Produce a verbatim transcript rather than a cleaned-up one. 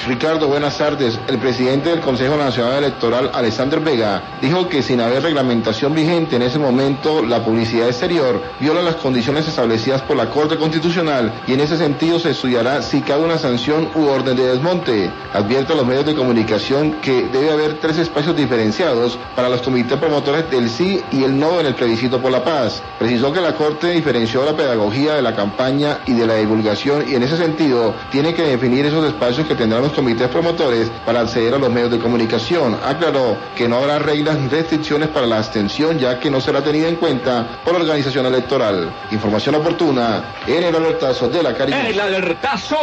Ricardo, buenas tardes. El presidente del Consejo Nacional Electoral, Alexander Vega, dijo que sin haber reglamentación vigente en ese momento, la publicidad exterior viola las condiciones establecidas por la Corte Constitucional y en ese sentido se estudiará si cabe una sanción u orden de desmonte. Advierte a los medios de comunicación que debe haber tres espacios diferenciados para los comités promotores del sí y el no en el plebiscito por la paz. Precisó que la Corte diferenció la pedagogía de la campaña y de la divulgación y en ese sentido tiene que definir esos espacios que tendrán los comités promotores para acceder a los medios de comunicación. Aclaró que no habrá reglas ni restricciones para la abstención, ya que no será tenida en cuenta por la organización electoral. Información oportuna en el alertazo de la Caribe. El alertazo